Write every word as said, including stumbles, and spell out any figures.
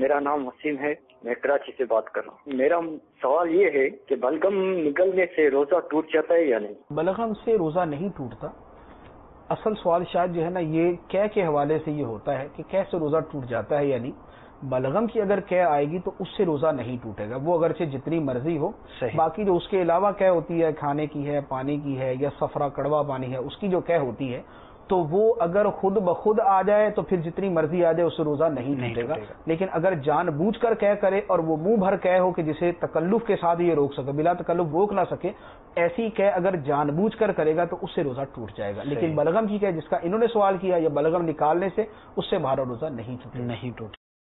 मेरा नाम वसीम है, मैं कराची से बात कर रहा हूँ। मेरा सवाल ये है कि बलगम निकलने से रोजा टूट जाता है या नहीं? बलगम से रोजा नहीं टूटता। असल सवाल शायद जो है ना ये कै के हवाले से ये होता है कि कैसे रोजा टूट जाता है या नहीं। बलगम की अगर कै आएगी तो उससे रोजा नहीं टूटेगा, वो अगरचे जितनी मर्जी हो। बाकी जो उसके अलावा कै होती है, खाने की है, पानी की है, या सफरा कड़वा पानी है, उसकी जो कै होती है तो वो अगर खुद ब खुद आ जाए तो फिर जितनी मर्जी आ जाए उससे रोजा नहीं टूटेगा। लेकिन अगर जानबूझकर कह करे और वो मुंह भर कह हो कि जिसे तकल्लुफ के साथ ये रोक सके, बिला तकल्लुफ रोक ना सके, ऐसी कह अगर जानबूझकर करेगा तो उससे रोजा टूट जाएगा। लेकिन बलगम की कह जिसका इन्होंने सवाल किया, या बलगम निकालने से, उससे बारह रोजा नहीं टूटेगा। नहीं टूट